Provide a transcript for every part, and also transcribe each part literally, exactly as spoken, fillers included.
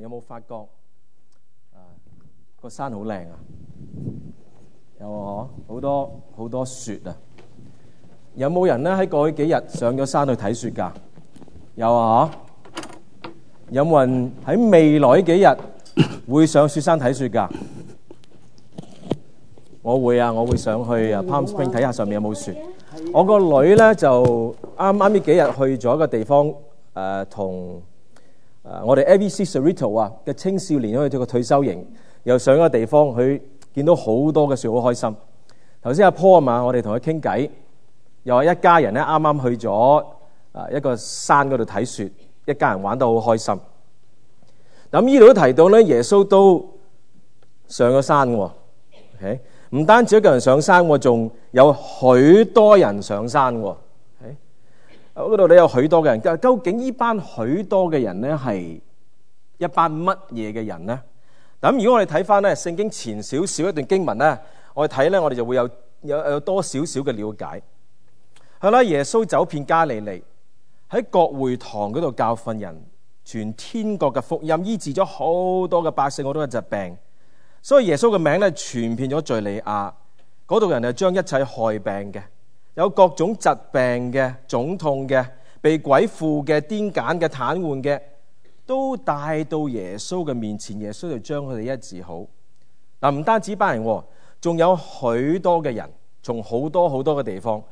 有冇發覺啊個山好靚啊？有啊，好多好多雪啊！有冇人咧喺過去幾日上咗山去睇雪㗎？有啊！有冇人喺未來幾日會上雪山睇雪㗎？我會啊，我會上去啊 Palm Spring 睇下上面有冇雪。我個女咧就啱啱呢幾日去咗一個地方，誒同誒我哋 A B C Cerritos 啊嘅青少年去咗個退休營，又上一個地方，佢見到好多嘅雪，好開心。頭先阿 Paul 啊嘛，我哋同佢傾偈，又話一家人咧啱啱去咗誒一個山嗰度睇雪，一家人玩得好開心。咁呢度都提到咧，耶穌都上咗山喎。OK？唔單止一個人上山，仲有許多人上山喎。嗰度你有許多嘅人，究竟呢班許多嘅人咧係一班乜嘢嘅人呢？咁如果我哋睇翻咧聖經前少少一段經文咧，我哋睇咧，我哋就會有有有多少少嘅了解。係啦，耶穌走遍加利利，喺各會堂嗰度教訓人，傳天國嘅福音，醫治咗好多嘅百姓好多嘅疾病。所以耶穌嘅名咧傳遍咗敘利亞，嗰度人就將一切害病嘅、有各種疾病嘅、腫痛嘅、被鬼附嘅、癲癇嘅、癱瘓嘅，都帶到耶穌嘅面前。耶穌就將佢哋醫治好。嗱，唔單止班人，仲有許多嘅人，從好多好多嘅地方，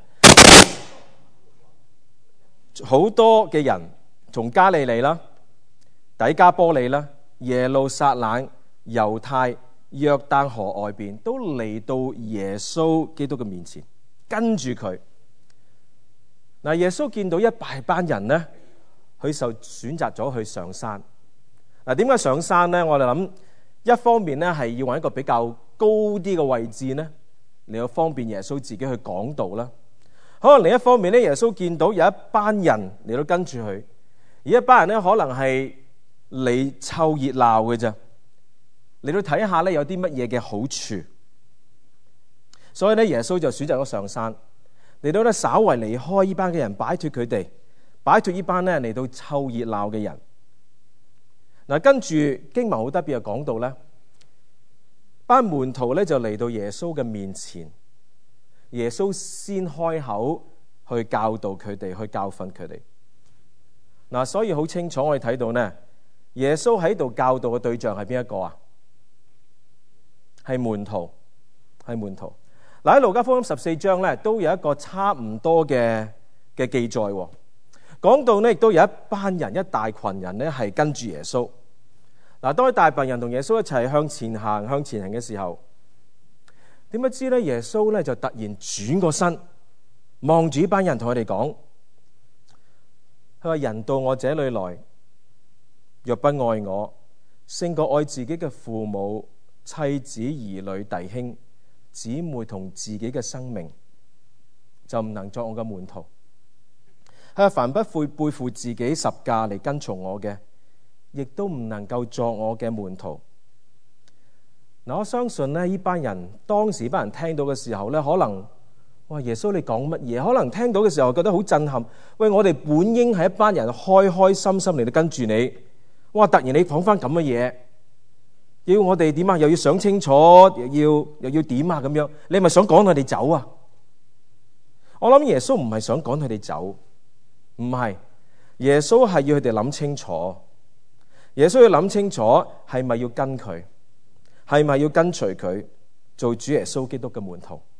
好多嘅人從加利利啦、底加波利啦、耶路撒冷、猶太、約旦河外邊都嚟到耶穌基督嘅面前，跟住佢。嗱，耶穌見到一大班人呢，佢就選擇咗去上山。嗱，點解上山呢？我哋諗一方面呢係要揾一個比較高啲嘅位置呢，嚟到方便耶穌自己去講道啦。可能另一方面呢，耶穌見到有一班人嚟到跟住佢，而一班人呢可能係嚟湊熱鬧嘅啫。嚟到睇下咧，有啲乜嘢嘅好處，所以咧耶穌就選擇咗上山，嚟到咧稍為離開呢班嘅人，擺脫佢哋，擺脫呢班咧嚟到湊熱鬧嘅人。嗱，跟住經文好特別嘅講到咧，班門徒咧就嚟到耶穌嘅面前，耶穌先開口去教導佢哋，去教訓佢哋。嗱，所以好清楚我哋睇到呢，耶穌喺度教導嘅對象係邊一個啊？係門徒，係門徒。嗱，喺路加福音十四章咧，都有一個差唔多嘅嘅記載，講到呢亦都有一班人，一大群人咧係跟住耶穌。嗱，當一大群人同耶穌一齊向前行，向前行嘅時候，點不知咧耶穌咧就突然轉個身，望住呢班人同佢哋講：佢話人到我這裏來，若不愛我，勝過愛自己嘅父母、妻子、兒女、弟兄、姊妹同自己嘅生命，就唔能作我嘅門徒。佢話凡不悔背負自己十架嚟跟從我嘅，亦都唔能夠作我嘅門徒。嗱，我相信呢，呢班人當時班人聽到嘅時候呢，可能哇，耶穌你講乜嘢？可能聽到嘅時候覺得好震撼。喂，我哋本應係一班人開開心心嚟到跟住你，哇！突然你講翻咁嘅嘢。要我哋點啊？又要想清楚，又要又要點啊？咁樣，你係咪想趕佢哋走啊？我諗耶穌唔係想趕佢哋走，唔係，耶穌係要佢哋諗清楚。耶穌要諗清楚，係咪要跟佢？係咪要跟隨佢做主耶穌基督嘅門徒？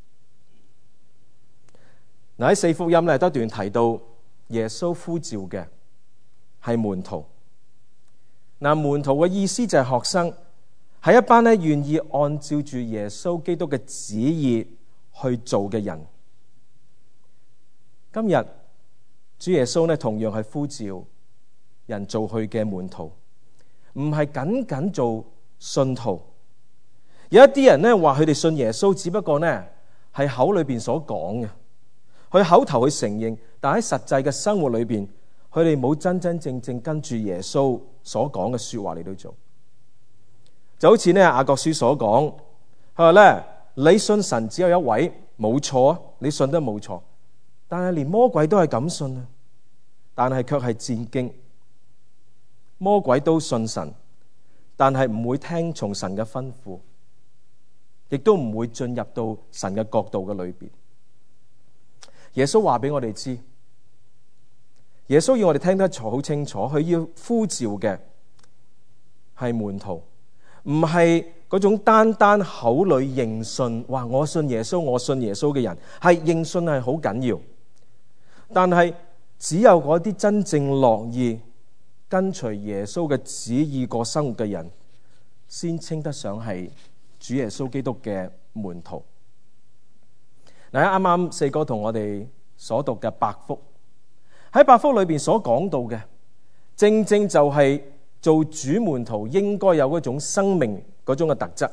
嗱，喺四福音咧，都一段提到耶穌呼召嘅係門徒。嗱，門徒嘅意思就係學生，係一班咧願意按照住耶穌基督嘅旨意去做嘅人。今日主耶穌咧同樣係呼召人做佢嘅門徒，唔係僅僅做信徒。有一啲人咧話佢哋信耶穌，只不過咧係口裏邊所講嘅，佢口頭去承認，但喺實際嘅生活裏邊，佢哋冇真真正正跟住耶穌所講嘅說話嚟到做。就好似呢雅各書所講，佢話咧你信神只有一位，冇錯啊，你信得冇錯，但係連魔鬼都係咁信啊，但係卻係戰驚。 魔鬼都信神，但係唔會聽從神嘅吩咐，亦都唔會進入到神嘅國度嘅裏邊。耶穌話俾我哋知，耶穌要我哋聽得好清楚，佢要呼召嘅係門徒，唔係嗰種單單口裏認信，話我信耶穌，我信耶穌嘅人。係認信係好緊要，但係只有嗰啲真正樂意跟隨耶穌嘅旨意過生活嘅人，先稱得上係主耶穌基督嘅門徒。嗱，啱啱四哥同我哋所讀嘅八福，喺八福裏邊所講到嘅，正正就係做主門徒應該有嗰種生命嗰種嘅特質。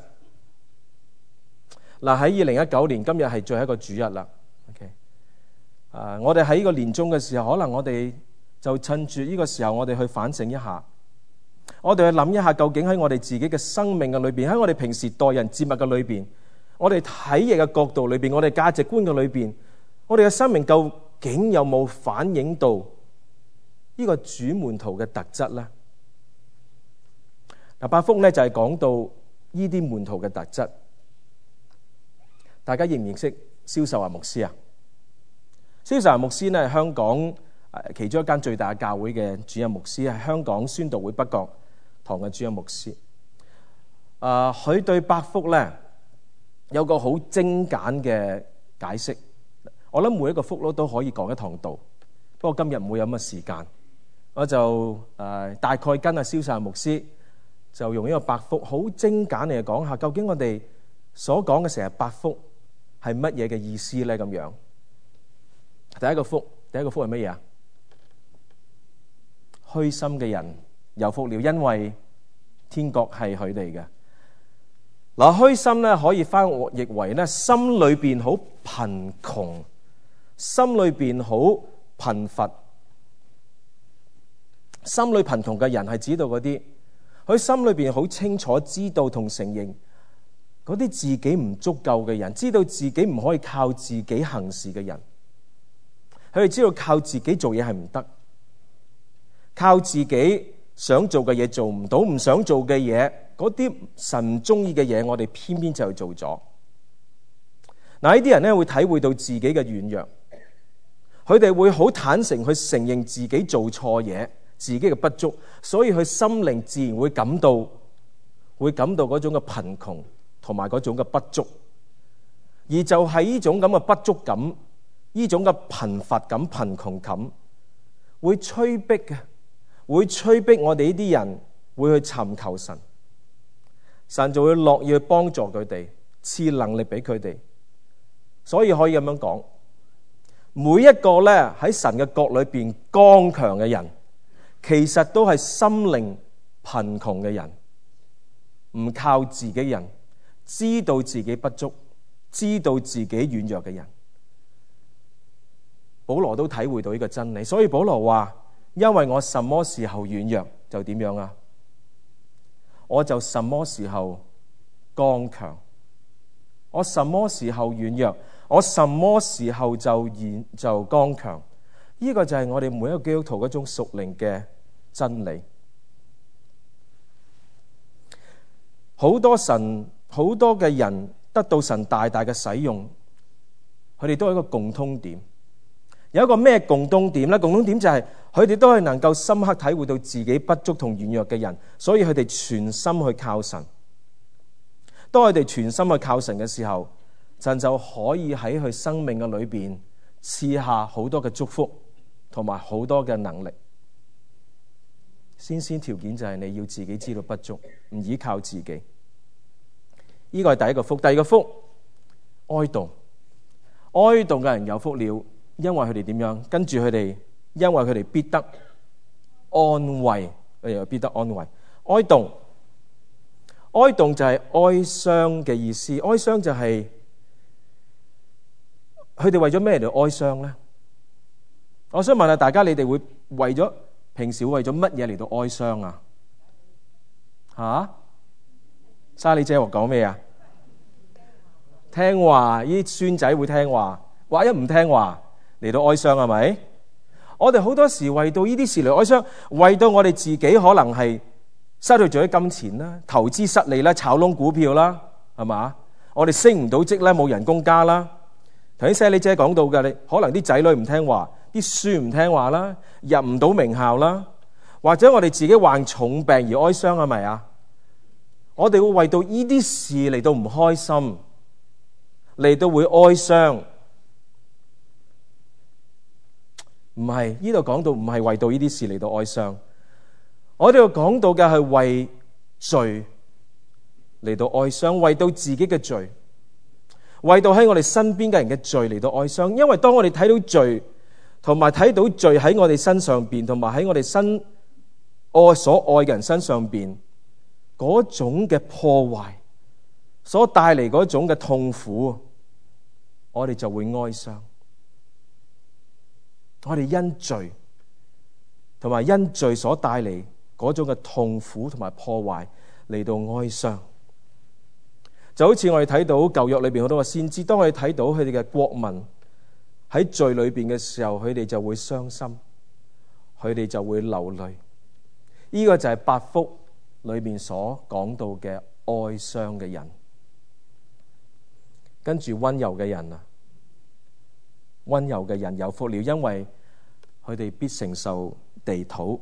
嗱，喺二零一九年今日係最後一個主日啦。OK，啊，我哋喺呢個年終嘅時候，可能我哋就趁住呢個時候，我哋去反省一下，我哋去諗一下，究竟喺我哋自己嘅生命嘅裏邊，喺我哋平時待人接物嘅裏邊，我哋睇嘢嘅角度裏邊，我哋價值觀嘅裏邊，我哋嘅生命究竟有冇反映到呢個主門徒嘅特質呢？嗱，八福咧就係講到呢啲門徒嘅特質。大家認唔認識蕭壽華牧師啊？蕭壽華牧師呢係香港其中一間最大嘅教會嘅主任牧師，係香港宣道會北角堂嘅主任牧師。啊、呃，佢對八福咧有個好精簡嘅解釋。我諗每一個福咯都可以講一堂道，不過今日唔會有乜時間，我就誒、呃、大概跟阿蕭壽華牧師就用呢個八福好精簡嚟講下，究竟我哋所講嘅成日八福係乜嘢嘅意思咧？咁樣，第一個福，第一個福係乜嘢啊？虛心嘅人有福了，因為天國係佢哋嘅。嗱，虛心咧可以翻譯為咧心裏邊好貧窮，心裏邊好貧乏。心裏貧窮嘅人係指到嗰啲，佢心裏邊好清楚知道同承認嗰啲自己唔足夠嘅人，知道自己唔可以靠自己行事嘅人，佢哋知道靠自己做嘢係唔得，靠自己想做嘅嘢做唔到，唔想做嘅嘢，嗰啲神唔中意嘅嘢，我哋偏偏就去做咗。嗱，呢啲人咧會體會到自己嘅軟弱，佢哋會好坦誠去承認自己做錯嘢，自己嘅不足，所以佢心靈自然會感到會感到嗰種嘅貧窮同埋嗰種嘅不足，而就係呢種咁嘅不足感，呢種嘅貧乏感、貧窮感，會催逼嘅，會催逼我哋呢啲人會去尋求神，神就會樂意去幫助佢哋，賜能力俾佢哋。所以可以咁樣講，每一個咧喺神嘅國裏邊剛強嘅人，其實都係心靈貧窮嘅人，唔靠自己人，知道自己不足，知道自己軟弱嘅人。保羅都體會到呢個真理，所以保羅話：因為我什麼時候軟弱就點樣啊？我就什麼時候剛強。我什麼時候軟弱，我什麼時候就軟就剛強。呢、這個就係我哋每一個基督徒嗰種屬靈嘅真理。好多神好多嘅人得到神大大嘅使用，佢哋都有一個共通點。有一個咩共通點呢？共通點就係佢哋都係能夠深刻體會到自己不足同軟弱嘅人，所以佢哋全心去靠神。當佢哋全心去靠神嘅時候，神就可以喺佢生命嘅裏邊賜下好多嘅祝福同埋好多嘅能力。先先條件就係你要自己知道不足，唔依靠自己。呢個係第一個福。第二個福，哀慟。哀慟嘅人有福了，因為佢哋點樣？跟住佢哋，因為佢哋必得安慰，佢哋又必得安慰。哀慟，哀慟就係哀傷嘅意思。哀傷就係佢哋為咗咩嚟哀傷呢？我想問下大家，你哋會為咗平時會為咗乜嘢嚟到哀傷啊？吓？莎莉姐話講咩啊？聽話，呢啲孫仔會聽話，萬一唔聽話嚟到哀傷係咪？ 我哋好多時為到呢啲事嚟哀傷，為到我哋自己可能係失去咗啲金錢啦，投資失利啦，炒窿股票啦，係嘛？我哋升唔到職啦，冇人工加啦。頭先 Sally 姐講到嘅，你可能啲仔女唔聽話，啲書唔聽話啦，入唔到名校啦，或者我哋自己患重病而哀傷，係咪啊？我哋會為到呢啲事嚟到唔開心，嚟到會哀傷。唔係，呢度講到唔係為到呢啲事嚟到哀傷，我哋要講到嘅係為罪嚟到哀傷，為到自己嘅罪，為到喺我哋身邊嘅人嘅罪嚟到哀傷。因為當我哋睇到罪，同埋睇到罪喺我哋身上邊，同埋喺我哋身愛所愛嘅人身上邊，嗰種嘅破壞所帶嚟嗰種嘅痛苦，我哋就會哀傷。我哋因罪同埋因罪所帶嚟嗰種嘅痛苦同埋破壞嚟到哀傷，就好似我哋睇到舊約裏邊好多嘅先知，當我哋睇到佢哋嘅國民喺罪裏邊嘅時候，佢哋就會傷心，佢哋就會流淚。呢個就係八福裏面所講到嘅哀傷嘅人。跟住溫柔嘅人啊，溫柔嘅人有福了，因為佢哋必承受地土。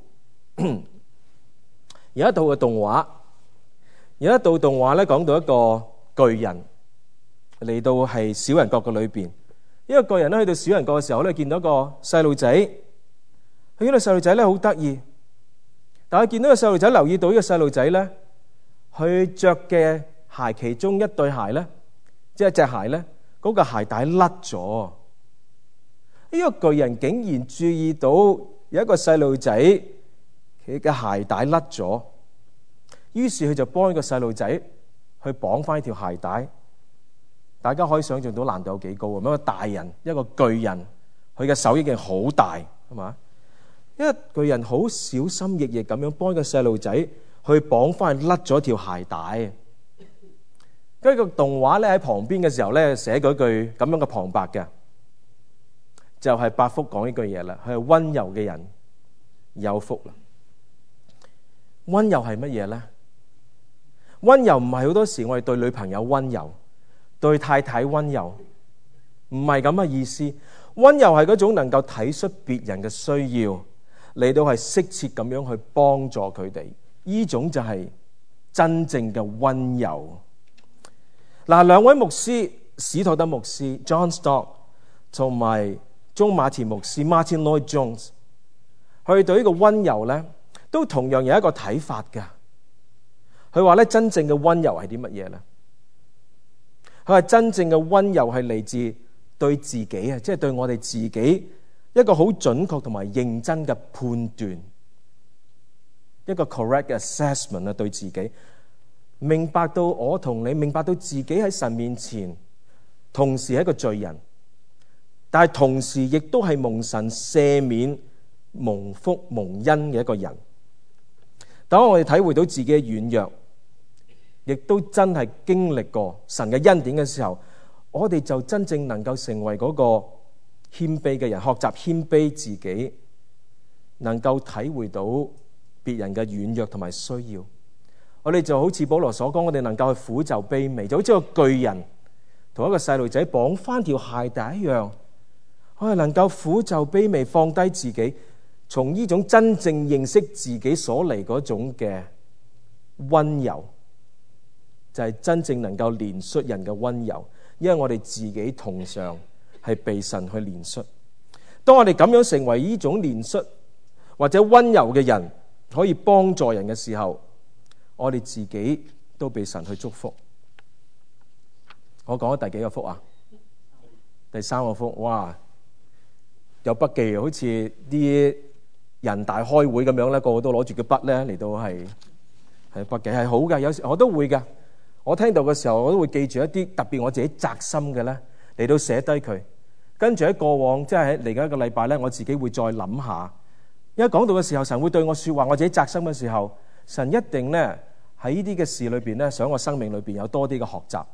有一套嘅動畫，有一套動畫咧，講到一個巨人嚟到係小人國嘅裏邊。呢個巨人咧去到小人國嘅時候咧，見到一個細路仔。佢呢個細路仔咧好得意，但係見到個細路仔，留意到呢個細路仔咧，佢着嘅鞋其中一對鞋咧，即係隻鞋咧，嗰個鞋帶甩咗。呢個巨人竟然注意到有一個細路仔佢嘅鞋帶甩咗，於是佢就幫呢個細路仔去綁翻條鞋帶。大家可以想象到難度有幾高啊！一個大人，一個巨人，佢嘅手已經好大，係嘛？一個巨人好小心翼翼咁樣幫個細路仔去綁翻甩咗條鞋帶。跟住個動畫咧喺旁邊嘅時候咧，寫嗰句咁樣嘅旁白嘅。就係八福講呢句嘢啦，佢係溫柔嘅人有福啦。溫柔係乜嘢咧？溫柔唔係好多時我哋對女朋友溫柔，對太太溫柔，唔係咁嘅意思。溫柔係嗰種能夠體恤別人嘅需要，嚟到係適切咁樣去幫助佢哋，呢種就係真正嘅溫柔。嗱，兩位牧師史托德牧師 John Stott 同埋鍾馬田牧師 Martin Lloyd Jones， 佢對呢個溫柔咧，都同樣有一個睇法㗎。佢話咧，真正嘅溫柔係啲乜嘢咧？佢話真正嘅溫柔係嚟自對自己啊，即係對我哋自己一個好準確同埋認真嘅判斷，一個 correct assessment 啊，對自己明白到我同你明白到自己喺神面前，同時係一個罪人。但係同時亦都係蒙神赦免、蒙福、蒙恩嘅一個人。當我哋體會到自己嘅軟弱，亦都真係經歷過神嘅恩典嘅時候，我哋就真正能夠成為嗰個謙卑嘅人，學習謙卑自己，能夠體會到別人嘅軟弱同埋需要。我哋就好似保羅所講，我哋能夠去苦就卑微，就好似個巨人同一個細路仔綁翻條鞋帶一樣。我係能夠苦就卑微，放低自己，從呢種真正認識自己所嚟嗰種嘅溫柔，就係真正能夠憐恤人嘅溫柔。因為我哋自己同樣係被神去憐恤。當我哋咁樣成為呢種憐恤或者溫柔嘅人，可以幫助人嘅時候，我哋自己都被神去祝福。我講咗第幾個福啊？第三個福。哇！有筆記，好似啲人大開會咁樣咧，個個都攞住個筆咧嚟到係係筆記，係好嘅。有時我都會嘅，我聽到嘅時候我都會記住一啲特別我自己扎心嘅咧嚟到寫低佢。跟住喺過往即係喺嚟緊一個禮拜咧，我自己會再諗下。因為講到嘅時候，神會對我說話，我自己扎心嘅時候，神一定咧喺呢啲嘅事裏邊咧，想我生命裏邊有多啲嘅學習。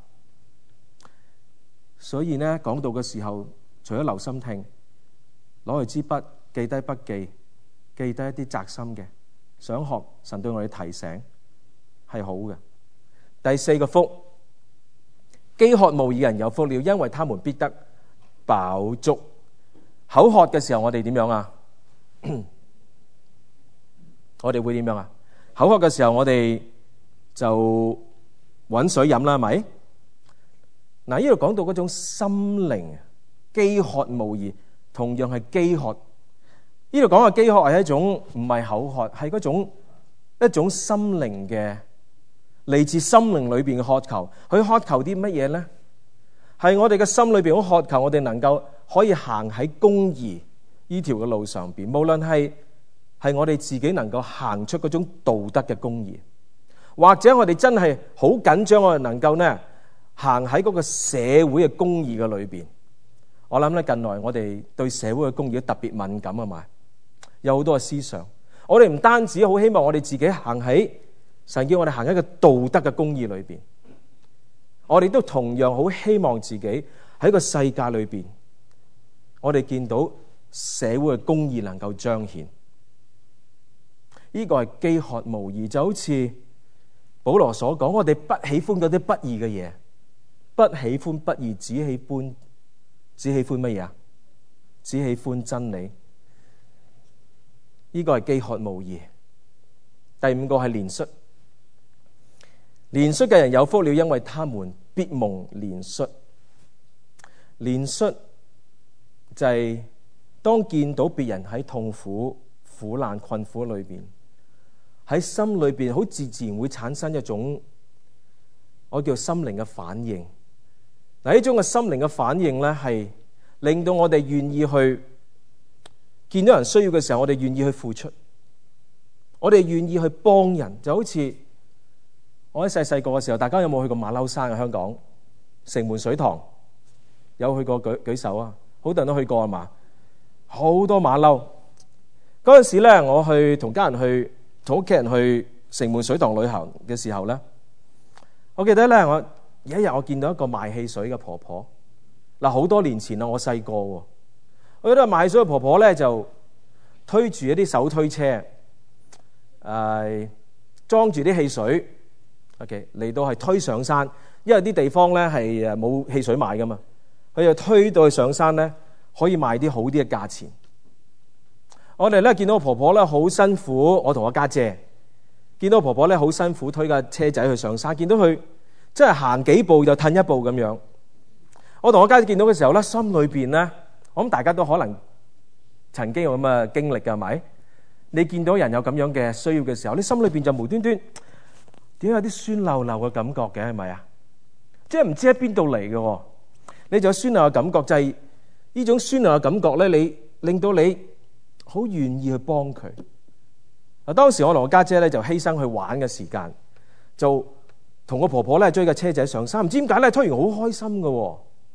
所以咧講到嘅時候，除咗留心聽，攞去支筆記低筆記，記低一啲扎心嘅，想學神對我哋提醒係好嘅。第四個福，飢渴慕義人有福了，因為他們必得飽足。口渴嘅時候，我哋點樣啊？我哋會點樣啊？口渴嘅時候，我哋就搵水飲啦，係咪？嗱，呢度講到嗰種心靈飢渴慕義，同樣係飢渴。呢度講嘅飢渴係一種唔係口渴，係嗰種一種心靈嘅嚟自心靈裏邊嘅渴求。佢渴求啲乜嘢咧？係我哋嘅心裏邊好渴求，我哋能夠可以行喺公義呢條嘅路上邊，無論係係我哋自己能夠行出嗰種道德嘅公義，或者我哋真係好緊張，我哋能夠呢行喺嗰個社會嘅公義嘅裏邊。我諗咧近來我哋對社會嘅公義都特別敏感啊嘛，有好多嘅思想。我哋唔單止好希望我哋自己行喺神叫我哋行喺一個道德嘅公義裏邊，我哋都同樣好希望自己喺個世界裏邊，我哋見到社會嘅公義能夠彰顯。呢個係飢渴慕義，就好似保羅所講，我哋不喜歡嗰啲不義嘅嘢，不喜歡不義，只喜歡只喜歡乜嘢啊？只喜歡真理。呢個係飢渴慕義。第五個係憐恤，憐恤嘅人有福了，因為他們必蒙憐恤。憐恤就係當見到別人喺痛苦、苦難、困苦裏邊，喺心裏邊好自自然會產生一種我叫心靈嘅反應。嗱，呢種嘅心靈嘅反應咧，係令到我哋願意去見到人需要嘅時候，我哋願意去付出，我哋願意去幫人。就好似我喺細細個嘅時候，大家有冇去過馬騮山啊？香港城門水塘有去過？舉舉手啊！好多人都去過啊嘛，好多馬騮。嗰陣時咧，我去同家人去同屋企人去城門水塘旅行嘅時候咧，我記得咧，我有一日我見到一個賣汽水嘅婆婆。嗱，好多年前啦，我細個喎，我覺得賣汽水嘅婆婆咧就推住一啲手推車，誒、呃、裝住啲汽水 ，OK 嚟到係推上山，因為啲地方咧係誒冇汽水賣噶嘛，佢就推到去上山咧，可以賣啲好啲嘅價錢。我哋咧見到婆婆咧好辛苦，我同我家姐見到婆婆咧好辛苦推架車仔去上山，見到佢真係行幾步就褪一步咁樣。我同我家姐見到嘅時候咧，心裏邊咧，我諗大家都可能曾經有咁嘅經歷㗎，係咪？你見到人有咁樣嘅需要嘅時候，你心裏邊就無端端點解有啲酸溜溜嘅感覺嘅，係咪啊？即係唔知喺邊度嚟嘅，你就有酸溜嘅感覺，就係呢種酸溜嘅感覺咧，你令到你好願意去幫佢。嗱，當時我同我家姐咧就犧牲去玩嘅時間，就同個婆婆咧追架車仔上山，唔知點解咧，推完好開心嘅。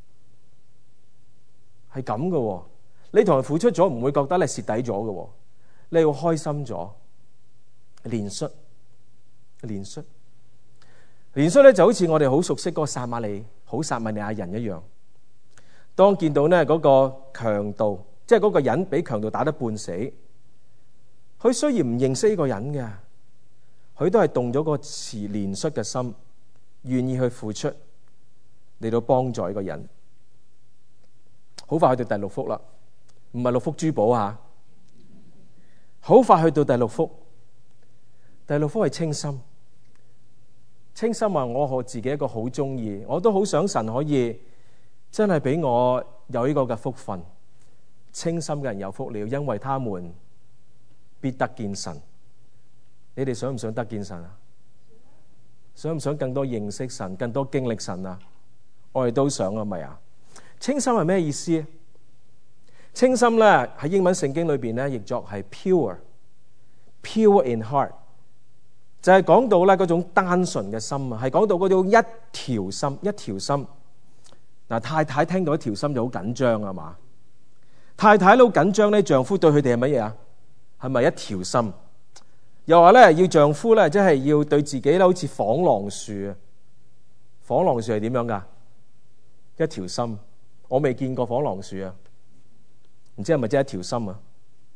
係咁嘅，你同人付出咗，唔會覺得你蝕底咗嘅，你會開心咗。憐恤，憐恤，憐恤咧就好似我哋好熟悉嗰個撒瑪利好撒瑪利亞人一樣。當見到呢嗰個強盜，即係嗰個人俾強盜打得半死，佢雖然唔認識呢個人嘅，佢都係動咗個慈憐恤嘅心，願意去付出嚟到幫助呢個人。好快去到第六福啦，唔係六福珠寶吓，好快去到第六福。第六福係清心，清心話我自己一個好中意，我都好想神可以真係俾我有呢個嘅福分。清心嘅人有福了，因為他們必得見神。你哋想唔想得見神啊？想唔想更多認識神，更多經歷神啊？我哋都想啊，咪啊？清心係咩意思？清心咧喺英文聖經裏邊咧，譯作係 pure，pure in heart， 就係講到咧嗰種單純嘅心啊，係講到嗰種一條心，一條心。嗱，太太聽到一條心就好緊張啊嘛，太太都好緊張咧，丈夫對佢哋係乜嘢啊？係咪一條心？又話咧要丈夫咧，即係要對自己咧，好似紡狼樹啊，紡狼樹係點樣噶？一條心。我未見過紡狼樹啊，唔知係咪真係一條心啊？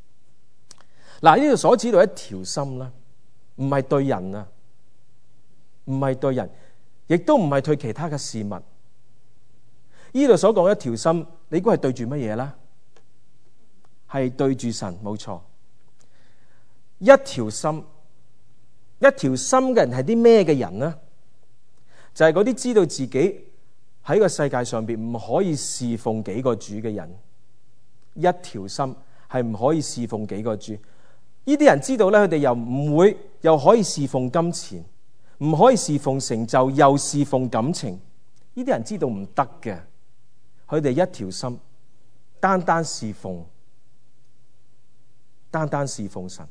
嗱，呢度所指到一條心啦，唔係對人啊，唔係對人，亦都唔係對其他嘅事物。呢度所講一條心，你估係對住乜嘢啦？係對住神，冇錯。一條心，一條心嘅人係啲咩嘅人呢？就係嗰啲知道自己喺個世界上邊唔可以侍奉幾個主嘅人。一條心係唔可以侍奉幾個主。呢啲人知道咧，佢哋又唔會又可以侍奉金錢，唔可以侍奉成就，又侍奉感情。呢啲人知道唔得嘅，佢哋一條心，單單侍奉，單單侍奉神。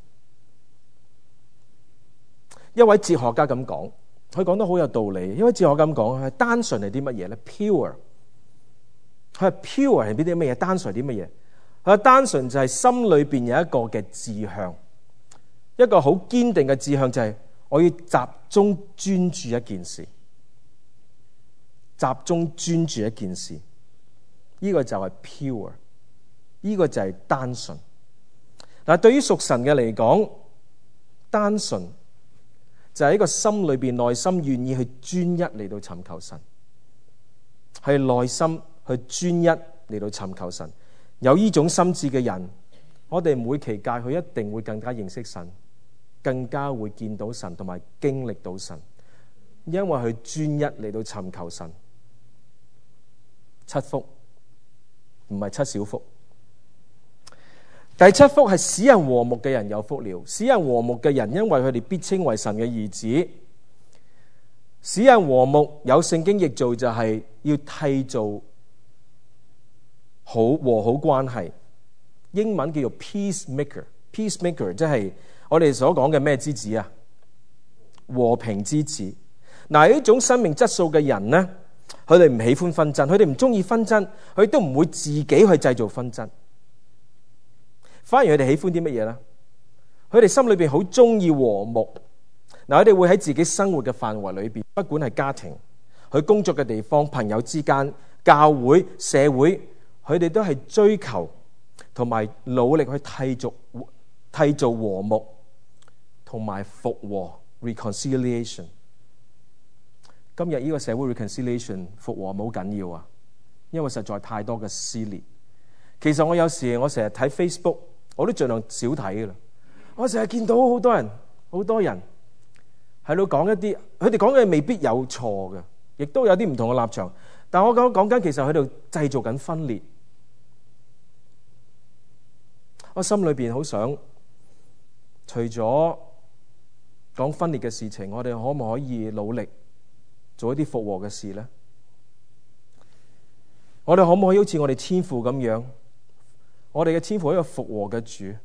一位哲學家咁講，佢講得好有道理。一位哲學家咁講，係單純係啲乜嘢咧 ？Pure， 佢係 pure 係邊啲乜嘢？單純係啲乜嘢？佢話單純就係心裏邊有一個嘅志向，一個好堅定嘅志向，就係我要集中專注一件事，集中專注一件事。呢、這個就係 pure， 呢個就係單純。嗱，對於屬神嘅嚟講，單純就係一個心裏邊內心願意去專一嚟到尋求神，係內心去專一嚟到尋求神。有呢種心志嘅人，我哋唔會期待佢一定會更加認識神，更加會見到神同埋經歷到神，因為佢專一嚟到尋求神。七福唔係七小福。第七福係使人和睦嘅人有福了。使人和睦嘅人，因為佢哋必稱為神嘅兒子。使人和睦有聖經譯做就係要締造好和好關係，英文叫做 peacemaker。peacemaker 即係我哋所講嘅咩之子啊？和平之子。嗱，呢種生命質素嘅人呢，佢哋唔喜歡紛爭，佢哋唔中意紛爭，佢都唔會自己去製造紛爭。反而佢哋喜歡啲乜嘢咧？佢哋心裏邊好中意和睦。嗱，佢哋會喺自己生活嘅範圍裏邊，不管係家庭、佢工作嘅地方、朋友之間、教會、社會，佢哋都係追求同埋努力去締造、締造和睦同埋復和 reconciliation。今日呢個社會 reconciliation 復和好緊要啊，因為實在太多嘅撕裂。其實我有時我成日睇 Facebook。我都盡量少睇㗎啦。我成日見到好多人，好多人喺度講一啲，佢哋講嘅未必有錯嘅，亦都有啲唔同嘅立場。但我講講緊，其實喺度製造緊分裂。我心裏邊好想，除咗講分裂嘅事情，我哋可唔可以努力做一啲復和嘅事呢？我哋可唔可以好似我哋天父咁樣？我哋嘅天父係一個復和嘅主，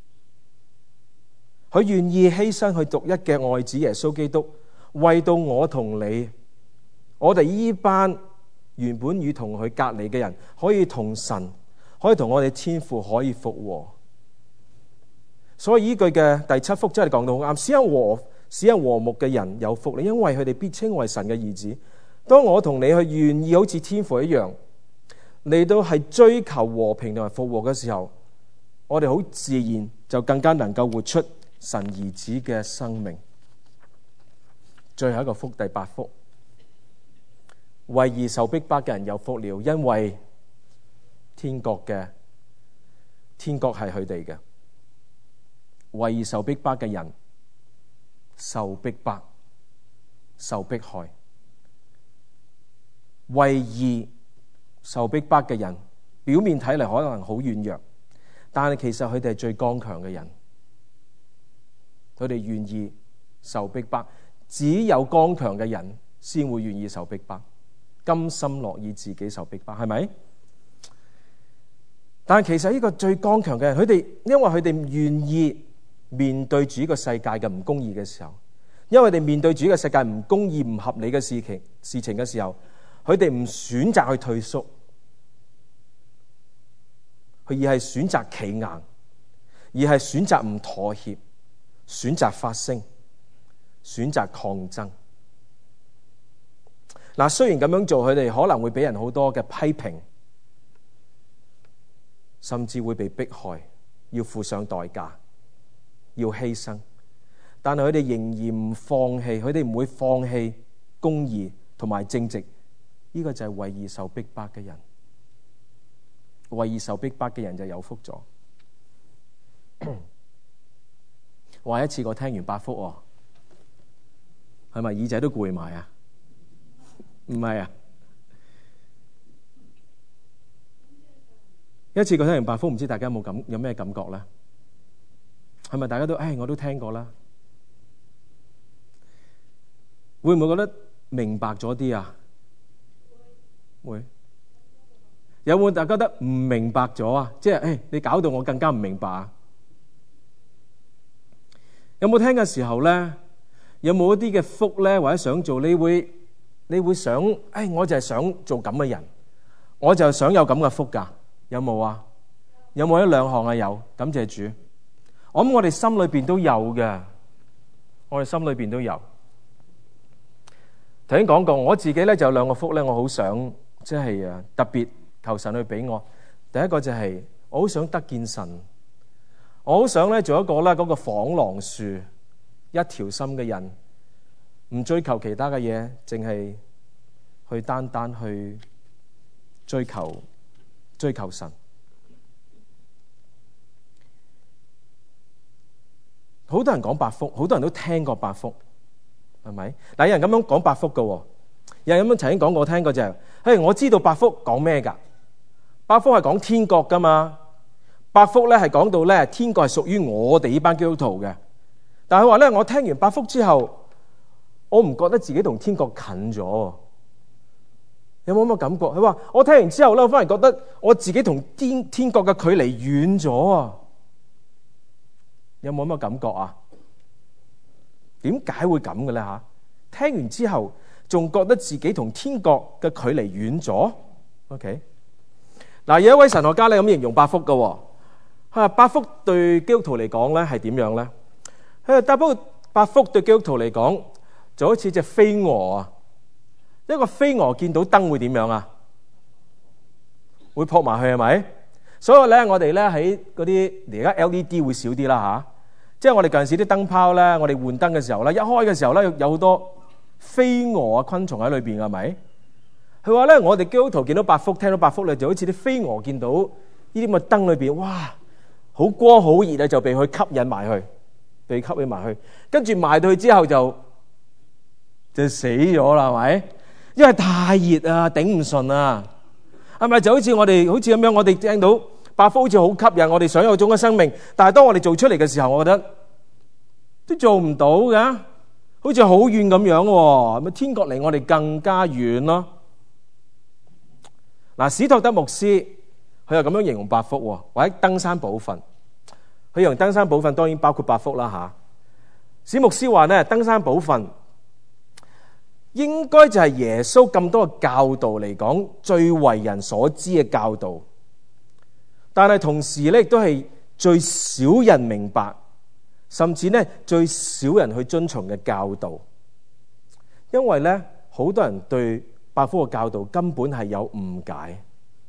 佢願意犧牲佢獨一嘅愛子耶穌基督，為到我同你，我哋呢班原本與同佢隔離嘅人，可以同神，可以同我哋天父可以復和。所以呢句嘅第七福真係講到好啱，使人和使人和睦嘅人有福，因為佢哋必稱為神嘅兒子。當我同你去願意好似天父一樣，嚟到係追求和平同埋復和嘅時候，我哋好自然就更加能夠活出神兒子嘅生命。最後一個福，第八福，為義受逼迫嘅人有福了，因為天國嘅天國係佢哋嘅。為義受逼迫嘅人受逼迫、受迫害，為義受逼迫嘅人，表面睇嚟可能好軟弱，但係其實佢哋係最剛強嘅人。佢哋願意受逼迫，只有剛強嘅人先會願意受逼迫，甘心樂意自己受逼迫，係咪？但係其實呢個最剛強嘅人，佢哋因為佢哋唔願意面對住呢個世界嘅唔公義嘅時候，因為佢哋面對住呢個世界唔公義、唔合理嘅事情事情嘅時候，佢哋唔選擇去退縮，佢而係選擇企硬，而係選擇唔妥協，選擇發聲，選擇抗爭。嗱，雖然咁樣做，佢哋可能會俾人好多嘅批評，甚至會被迫害，要付上代價。 要犧牲，但係佢哋仍然唔放棄，佢哋唔會放棄公義同埋正直。呢個就係為義受逼迫嘅人，為義受逼迫嘅人就有福咗。話一次過聽完八福喎，係咪耳仔都攰埋啊？唔係啊，一次過聽完八福，唔知大家有冇感有咩感覺咧？係咪大家都唉，我都聽過啦？會唔會覺得明白咗啲啊？會。有冇大家覺得唔明白咗啊？即係誒，你搞到我更加唔明白啊！有冇聽嘅時候咧？有冇一啲嘅福咧，或者想做？你會你會想誒，我就係想做咁嘅人，我就係想有咁嘅福㗎。有冇啊？有冇一兩項啊？有，感謝主。我諗我哋心裏邊都有嘅，我哋心裏邊都有。頭先講過，我自己咧就有兩個福咧，我好想即係啊特別求神去俾我。第一個就係我好想得見神，我好想咧做一個咧嗰個紡狼樹一條心嘅人，唔追求其他嘅嘢，淨係去單單去追求追求神。好多人講八福，好多人都聽過八福，係咪？但有人咁樣講八福嘅，有人咁樣曾經講過，我聽過就係，嘿，我知道八福講咩噶？八福係講天國噶嘛？八福咧係講到咧天國係屬於我哋呢班基督徒嘅。但係佢話咧，我聽完八福之後，我唔覺得自己同天國近咗。有冇咁嘅感覺？佢話我聽完之後咧，我反而覺得我自己同天天國嘅距離遠咗啊！有冇咁嘅感覺啊？點解會咁嘅咧？吓，聽完之後仲覺得自己同天國嘅距離遠咗。OK， 嗱，有一位神學家咧咁形容八福嘅，佢話八福對基督徒嚟講咧係點樣咧？佢話，但不過八福對基督徒嚟講就好似隻飛蛾啊！一個飛蛾見到燈會點樣啊？會撲埋去係咪？所以咧，我哋咧喺嗰啲而家 L E D 會少啲啦吓，即係我哋近時啲燈泡咧，我哋換燈嘅時候咧，一開嘅時候咧有好多飛蛾啊昆蟲喺裏邊，係咪？佢話咧，我哋基督徒見到八福，聽到八福咧，就好似啲飛蛾見到呢啲咁嘅燈裏邊，哇，好光好熱啊，就被佢吸引埋去，被吸引埋去，跟住埋到去之後就就死咗啦，係咪？因為太熱啊，頂唔順啊。係咪就好似我哋好似咁樣？我哋聽到八福好似好吸引，我哋想有種嘅生命，但係當我哋做出嚟嘅時候，我覺得都做唔到㗎，好似好遠咁樣喎。咁天國離我哋更加遠咯。嗱，史托德牧師佢又咁樣形容八福，或者登山寶訓。佢形容登山寶訓當然包括八福啦吓。史牧師話咧，登山寶訓應該就係耶穌咁多嘅教導嚟講最為人所知嘅教導，但係同時咧亦都係最少人明白，甚至咧最少人去遵從嘅教導。因為咧好多人對八福嘅教導根本係有誤解。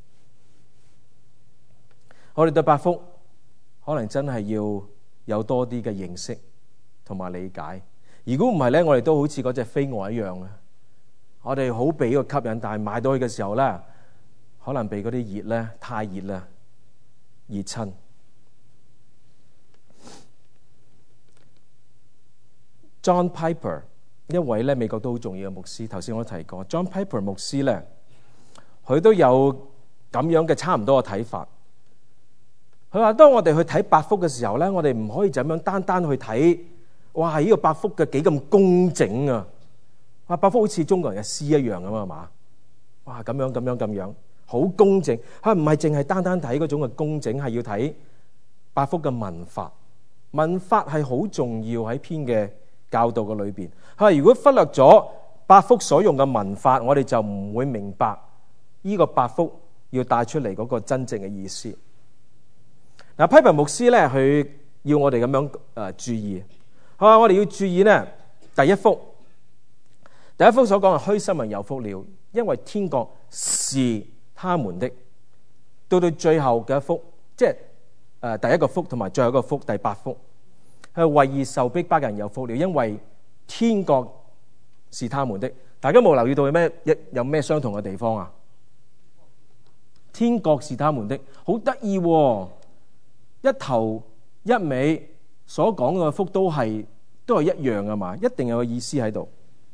我哋對八福可能真係要有多啲嘅認識同埋理解。如果唔係咧，我哋都好似嗰隻飛蛾一樣啊！我哋好被呢個吸引，但係買到去嘅時候咧，可能被嗰啲熱咧太熱啦，熱親。John Piper 一位咧美國都好重要嘅牧師，頭先我都提過。John Piper 牧師咧，佢都有咁樣嘅差唔多嘅睇法。佢話：當我哋去睇八福嘅時候咧，我哋唔可以就咁樣單單去睇。哇！呢個八福嘅幾咁工整啊！哇！八福好似中國人嘅詩一樣咁啊嘛！哇！咁樣咁樣咁樣，好工整。佢唔係淨係單單睇嗰種嘅工整，係要睇八福嘅文法。文法係好重要喺篇嘅教導嘅裏邊。佢話如果忽略咗八福所用嘅文法，我哋就唔會明白呢個八福要帶出嚟嗰個真正嘅意思。嗱，批評牧師咧，佢要我哋咁樣誒注意。佢話我哋要注意呢，第一福，第一福所講嘅虛心人有福了，因為天國是他們的。到到最後嘅一福，即係誒第一個福同埋最後一個福，第八福， 佢為義受逼迫嘅人有福了，因為天國是他們的。大家冇留意到有咩有咩相同嘅地方啊？天國是他們的，好得意喎！一頭一尾所講嘅福都係都係一樣㗎嘛，一定有個意思喺度。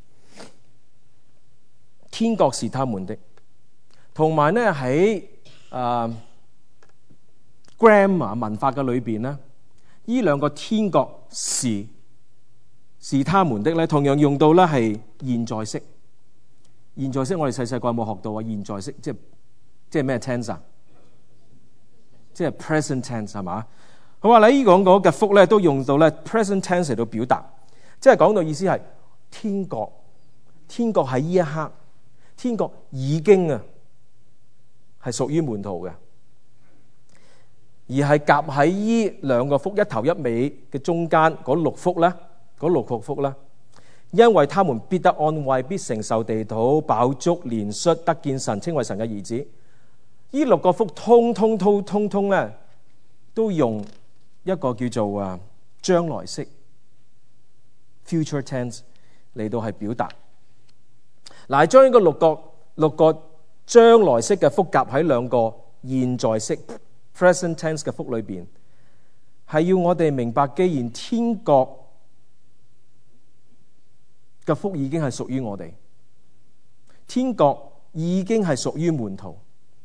天國是他們的，同埋咧喺誒 grammar 文法嘅裏邊咧，呢兩個天國是是他們的咧，同樣用到咧係現在式。現在式我哋細細個有冇學到啊？現在式即係即係咩 tense 啊？即係 present tense 係嘛？佢話你呢講嗰嘅福咧都用到咧 present tense 嚟到表達，即係講到意思係天國，天國喺呢一刻，天國已經啊係屬於門徒嘅，而係夾喺呢兩個福一頭一尾嘅中間嗰六福咧，嗰六個福咧。因為他們必得安慰，必承受地土，飽足憐恤，得見神，稱為神嘅兒子。呢六個福通通通通通咧，都用一個叫做啊將來式 future tense 嚟到係表達。嗱，將呢個六個六個將來式嘅福夾喺兩個現在式 present tense 嘅福裏邊，係要我哋明白，既然天國嘅福已經係屬於我哋，天國已經係屬於門徒，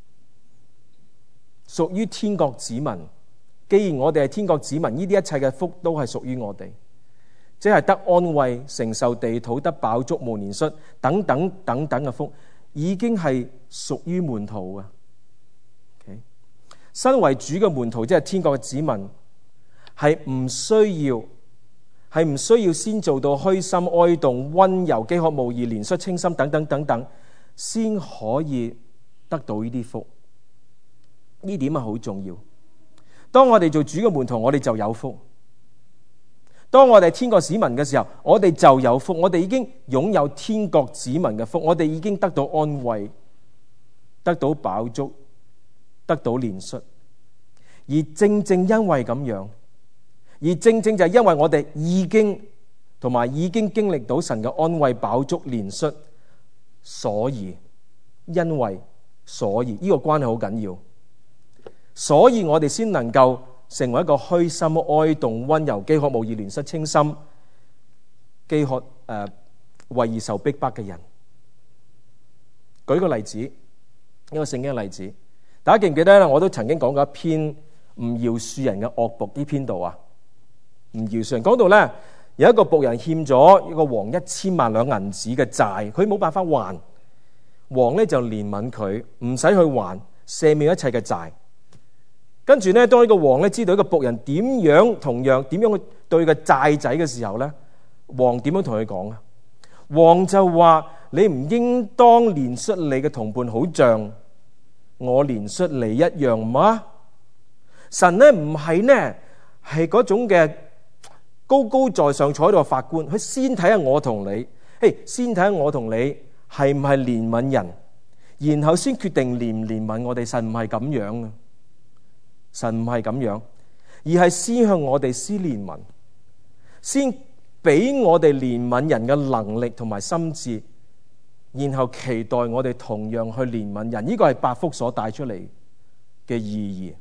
屬於天國子民。既然我哋係天國子民，呢啲一切嘅福都係屬於我哋，即係得安慰、承受地土、得飽足、無憐恤等等等等嘅福，已經係屬於門徒嘅。Okay? 身為主嘅門徒，即係天國嘅子民，係唔需要。係唔需要先做到虛心、哀慟、溫柔、飢渴慕義、憐恤、清心等等等等，先可以得到呢啲福。呢點係好重要。當我哋做主嘅門徒，我哋就有福；當我哋天國子民嘅時候，我哋就有福。我哋已經擁有天國子民嘅福，我哋已經得到安慰，得到飽足，得到憐恤。而正正因為咁樣。而正正就係因為我哋已經同埋已經經歷到神嘅安慰、飽足、憐恤，所以因為所以呢個關係好緊要，所以我哋先能夠成為一個虛心、哀慟、溫柔、飢渴慕義、憐恤、清心、飢渴誒為義受逼迫嘅人。舉個例子，一個聖經嘅例子，大家記唔記得咧？我都曾經講過一篇唔饒恕人嘅惡僕呢篇道啊。唔饒恕人，講到咧，有一個僕人欠咗一個王一千萬兩銀子嘅債，佢冇辦法還，王咧就憐憫佢，唔使去還，赦免一切嘅債。跟住咧，當呢個王咧知道呢個僕人點樣同樣點樣去對個債仔嘅時候咧，王點樣同佢講啊？王就話：你唔應當憐恤你嘅同伴，好像我憐恤你一樣嗎？神咧唔係呢，係嗰種嘅。高高在上坐喺度嘅法官，佢先睇下我同你，嘿，先睇下我同你係唔係憐憫人，然後先決定憐唔憐憫我哋。神唔係咁樣啊，神唔係咁樣，而係先向我哋施憐憫，先俾我哋憐憫人嘅能力同埋心智，然後期待我哋同樣去憐憫人。呢個係八福所帶出嚟嘅意義。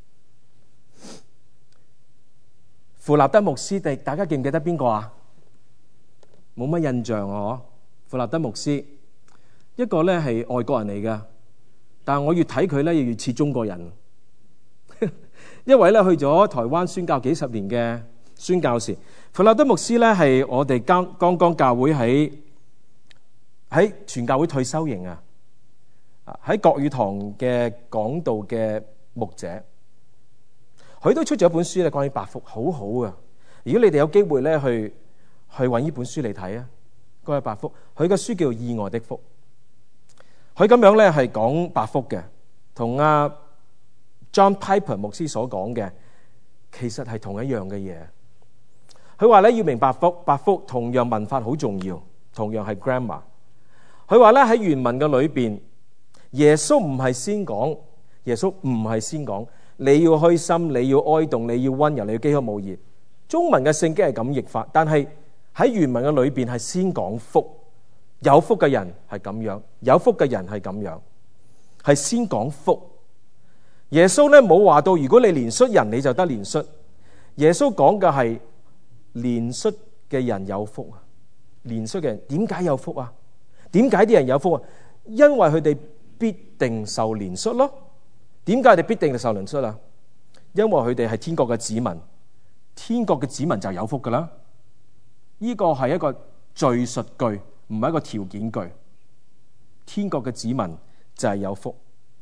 傅立德牧師，哋大家記唔記得邊個啊？冇乜印象啊！傅立德牧師，一個咧係外國人嚟噶，但係我越睇佢咧，越似中國人。一位咧去咗台灣宣教幾十年嘅宣教士，傅立德牧師咧係我哋剛剛剛教會喺喺全教會退休營啊，喺國語堂嘅講道嘅牧者。佢都出咗一本書咧，關於八福，好好啊！如果你哋有機會咧，去去揾呢本書嚟睇啊，關於八福，佢嘅書叫做《意外的福》。佢咁樣咧係講八福嘅，同阿 John Piper 牧師所講嘅其實係同一樣嘅嘢。佢話咧要明白八福，八福同樣文法好重要，同樣係 grammar。佢話咧喺原文嘅裏邊，耶穌唔係先講，耶穌唔係先講。你要虛心，你要哀慟，你要溫柔，你要飢渴慕義。 中文嘅聖經係咁譯法，但係喺原文嘅裏邊係先講福，有福嘅人係咁樣，有福嘅人係咁樣，係先講福。耶穌咧冇話到，如果你憐恤人，你就得憐恤。耶穌講嘅係憐恤嘅人有福啊！憐恤嘅人點解有福啊？點解啲人有福啊？因為佢哋必定受憐恤咯。點解佢哋必定受憐恤啊？因為佢哋係天國嘅子民，天國嘅子民就有福噶啦。呢個係一個敘述句，唔係一個條件句。天國嘅子民就係有福。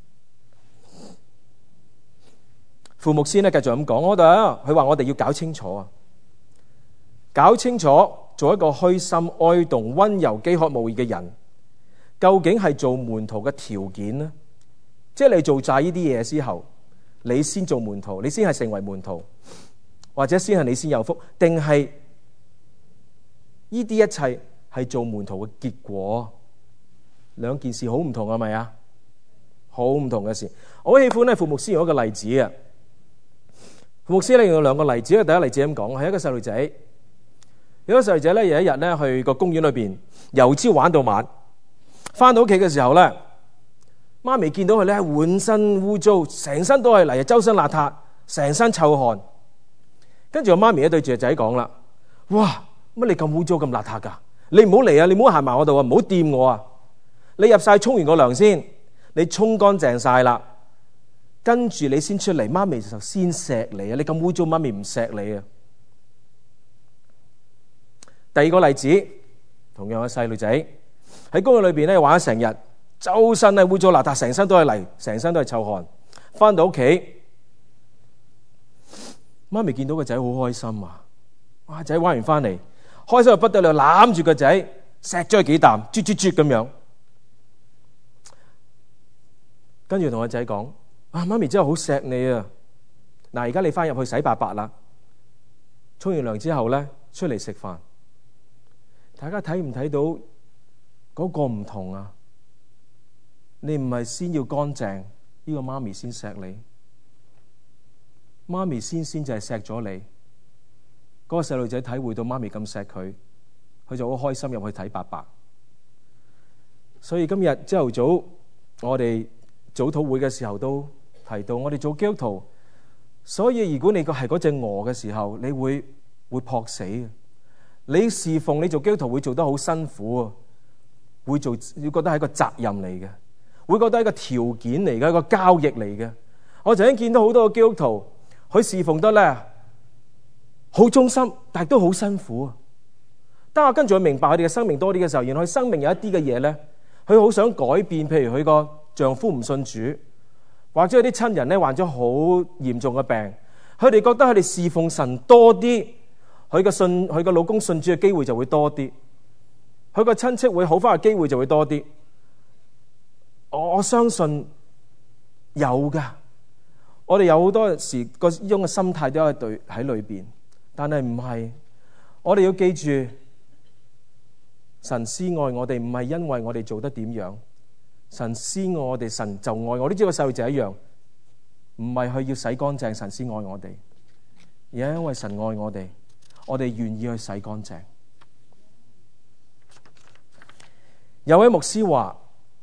傅牧師咧繼續咁講，我哋啊，佢話我哋要搞清楚啊，搞清楚做一個虛心、愛動、溫柔、飢渴慕義嘅人，究竟係做門徒嘅條件呢？即係你做晒呢啲嘢之後，你先做門徒，你先係成為門徒，或者先係你先有福，定係呢啲一切係做門徒嘅結果？兩件事好唔同係咪啊？好唔同嘅事。我好喜歡咧，傅牧師用一個例子啊。傅牧師咧用兩個例子，第一個例子咁講，係一個細路仔，有一個細路仔咧有一日咧去個公園裏邊由朝玩到晚，翻到屋企嘅時候咧，媽咪見到佢咧滿身污糟，成身都係泥，周身邋遢，成身臭汗。跟住我媽咪咧對住個仔講啦：哇，乜你咁污糟咁邋遢噶？你唔好嚟啊！你唔好行埋我度啊！唔好掂我啊！你入晒沖完個涼先，你沖乾淨晒啦。跟住你先出嚟，媽咪就先錫你啊！你咁污糟，媽咪唔錫你啊！第二個例子，同樣嘅細路仔喺公園裏邊咧玩咗成日，周身係污糟邋遢，成身都係泥，成身都係臭汗。翻到屋企，媽咪見到個仔好開心啊！哇，仔玩完翻嚟，開心到不得了，攬住個仔，錫咗佢幾啖，啜啜啜咁樣。跟住同個仔講：啊，媽咪真係好錫你啊！嗱，而家你翻入去洗白白啦，沖完涼之後咧，出嚟食飯。大家睇唔睇到嗰個唔同啊？你唔係先要乾淨，呢個媽咪先錫你，媽咪先先就係錫咗你。嗰個細路仔體會到媽咪咁錫佢，佢就好開心入去睇白白。所以今日朝頭早我哋早禱會嘅時候都提到，我哋做基督徒，所以如果你個係嗰隻鵝嘅時候，你會會撲死嘅。你侍奉你做基督徒會做得好辛苦啊，會做會覺得係一個責任嚟嘅，會覺得係一個條件嚟嘅，一個交易嚟嘅。我曾經見到好多個基督徒，佢侍奉得咧好忠心，但係都好辛苦啊。當我跟住佢明白佢哋嘅生命多啲嘅時候，原來佢生命有一啲嘅嘢咧，佢好想改變，譬如佢個丈夫唔信主，或者有啲親人咧患咗好嚴重嘅病，佢哋覺得佢哋侍奉神多啲，佢個信佢個老公信主嘅機會就會多啲，佢個親戚會好翻嘅機會就會多啲。我我相信有噶，我哋有好多時個呢種嘅心態都係對喺裏邊，但係唔係。我哋要記住，神施愛我哋唔係因為我哋做得點樣，神施愛我哋，神就愛我。呢啲個細路仔一樣，唔係佢要洗乾淨，神先愛我哋，而係因為神愛我哋，我哋願意去洗乾淨。有位牧師話，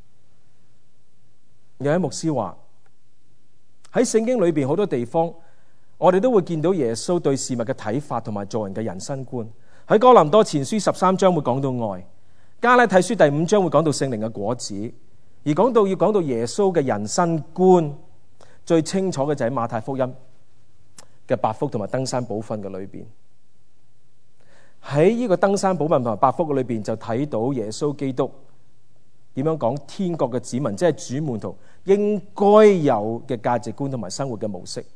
有位牧師話喺聖經裏邊好多地方，我哋都會見到耶穌對事物嘅睇法同埋做人嘅人生觀。喺哥林多前書十三章會講到愛，加拉太書第五章會講到聖靈嘅果子，而講到要講到耶穌嘅人生觀，最清楚嘅就喺馬太福音嘅八福同埋登山寶訓嘅裏邊。喺呢個登山寶訓同埋八福嘅裏邊就睇到耶穌基督點樣講天國嘅子民，即係主門徒應該有嘅價值觀同埋生活嘅模式。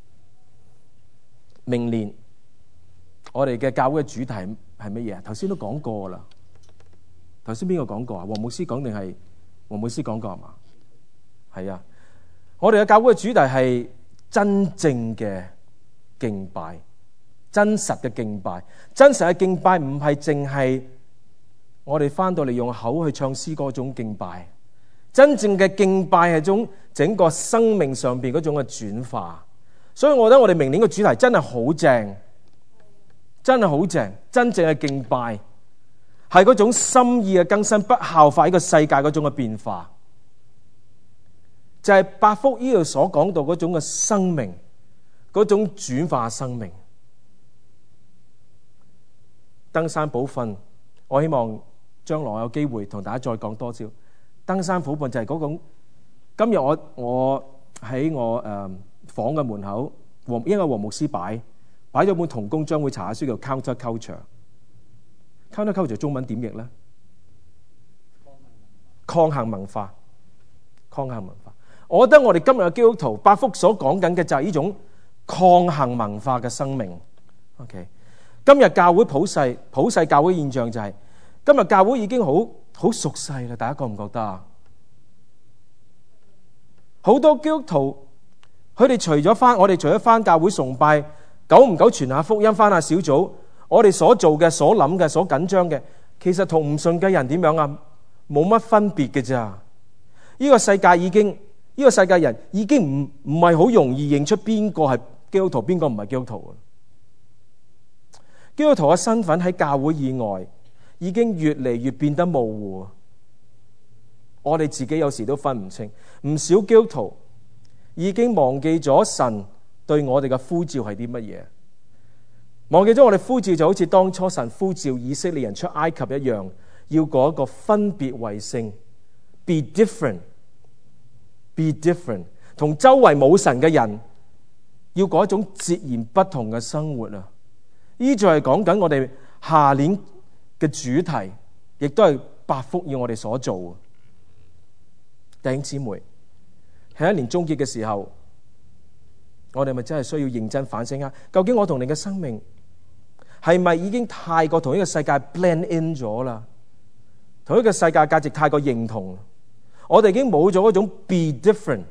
明年我哋嘅教會嘅主題係乜嘢啊？頭先都講過啦。頭先邊個講過啊？黃牧師講定係黃牧師講過係嘛？係啊。我哋嘅教會嘅主題係真正嘅敬拜，真實嘅敬拜。真實嘅敬拜唔係淨係我哋翻到嚟用口去唱詩嗰種敬拜，真正嘅敬拜係種整個生命上邊嗰種嘅轉化。所以我覺得我哋明年嘅主題真係好正。 真係好正，真正嘅敬拜係嗰種心意嘅更新，不效法呢個世界嗰種嘅變化，就係八福呢度所講到嗰種嘅生命，嗰種轉化生命。登山寶訓，我希望將來有機會同大家再講多少。登山寶訓就係嗰種，今日我我喺我誒、呃、房嘅門口，黃應該黃牧師擺擺咗本同工將會查下書叫 Counter Culture。Counter Culture 中文點譯咧？抗衡文化，抗衡文化。我覺得我哋今日嘅基督徒八福所講緊嘅就係呢種抗衡文化嘅生命。OK。今日教會普世普世教會現象就係、是、今日教會已經好好熟悉啦，大家覺唔覺得啊？好多基督徒佢哋除咗翻我哋除咗翻教會崇拜，久唔久傳下福音，翻下小組，我哋所做嘅、所諗嘅、所緊張嘅，其實同唔信嘅人點樣啊？冇乜分別嘅咋？呢、這個世界已經呢、這個世界人已經唔唔係好容易認出邊個係基督徒，邊個唔係基督徒。基督徒嘅身份喺教會以外已經越嚟越變得模糊，我哋自己有時都分唔清。唔少基督徒已經忘記咗神對我哋嘅呼召係啲乜嘢，忘記咗我哋呼召就好似當初神呼召以色列人出埃及一樣，要過一個分別為聖 be different be different 同周圍冇神嘅人要過一種截然不同嘅生活啊！呢就係講緊我哋下年嘅主題，亦都係八福要我哋所做嘅。弟兄姊妹，喺一年終結嘅時候，我哋咪真係需要認真反省下，究竟我同你嘅生命係咪已經太過同呢個世界 blend in 咗啦？同呢個世界價值太過認同，我哋已經冇咗嗰種 be different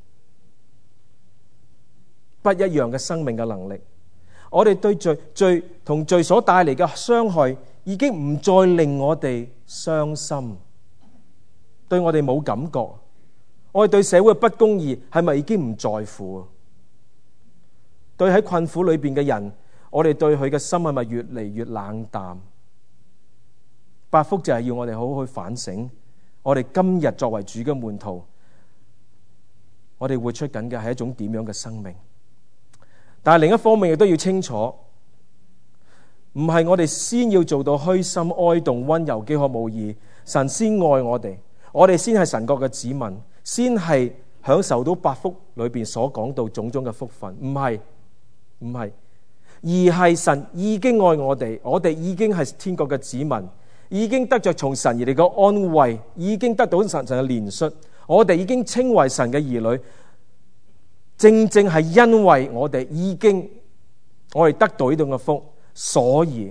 不一樣嘅生命嘅能力。我哋對罪罪同罪所帶嚟嘅傷害已經唔再令我哋傷心，對我哋冇感覺。我哋對社會嘅不公義係咪已經唔在乎？對喺困苦裏邊嘅人，我哋對佢嘅心係咪越嚟越冷淡？八福就係要我哋好好去反省，我哋今日作為主嘅門徒，我哋活出緊嘅係一種點樣嘅生命？但係另一方面亦都要清楚，唔係我哋先要做到虛心哀慟溫柔飢渴慕義，神先愛我哋，我哋先係神國嘅子民，先係享受到八福裏邊所講到種種嘅福分。唔係，唔係，而係神已經愛我哋，我哋已經係天國嘅子民，已經得着從神而嚟嘅安慰，已經得到神神嘅憐恤，我哋已經稱為神嘅兒女。正正係因為我哋已經我哋得到呢種嘅福，所以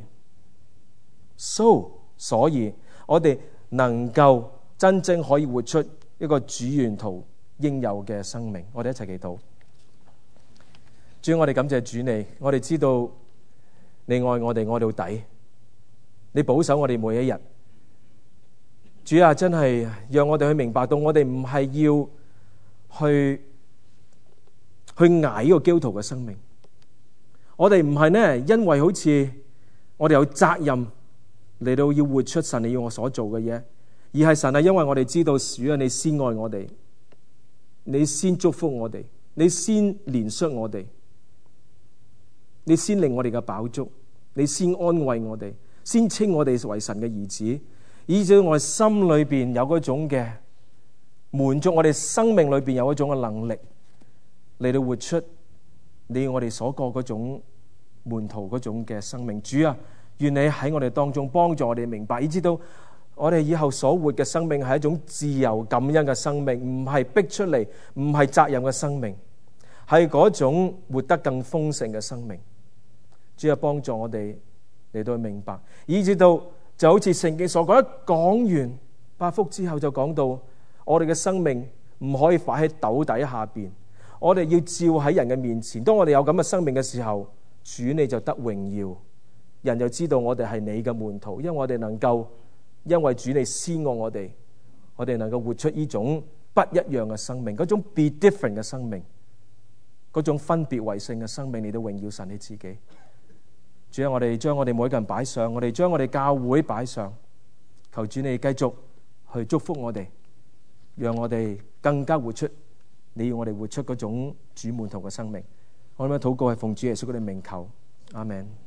so 所以我哋能夠真正可以活出一個主沿途應有嘅生命。我哋一齊祈禱。主，我哋感謝主你，我哋知道你愛我哋愛到底，你保守我哋每一日。主啊，真係讓我哋去明白到我哋唔係要去去捱呢個基督徒嘅生命，我哋唔係呢，因為好似我哋有責任嚟到要活出神你要我所做嘅嘢，而係神係因為我哋知道主啊，你先愛我哋，你先祝福我哋，你先憐恤我哋，你先令我哋嘅飽足，你先安慰我哋，先稱我哋為神嘅兒子，以至我哋心裏邊有嗰種嘅滿足，我哋生命裏邊有嗰種嘅能力嚟到活出你我哋所過嗰種門徒嗰種嘅生命。主啊，願你喺我哋當中幫助我哋明白，以至到我哋以後所活嘅生命係一種自由感恩嘅生命，唔係逼出嚟，唔係責任嘅生命，係嗰種活得更豐盛嘅生命。主啊，幫助我哋嚟到明白，以至到就好似聖經所講，一講完八福之後就講到我哋嘅生命唔可以擺喺斗底下邊，我哋要照喺人嘅面前。當我哋有咁嘅生命嘅時候，主你就得榮耀，人就知道我哋係你嘅門徒，因為我哋能夠因為主你先愛我哋，我哋能夠活出呢種不一樣嘅生命，嗰種 be different 嘅生命，嗰種分別為聖嘅生命，你都榮耀神你自己。 主啊，我哋將我哋每一個人擺上，我哋將我哋教會擺上，求主你繼續去祝福我哋，讓我哋更加活出你要我哋活出嗰種主滿同嘅生命。我哋嘅禱告係奉主耶穌嘅名求，阿們。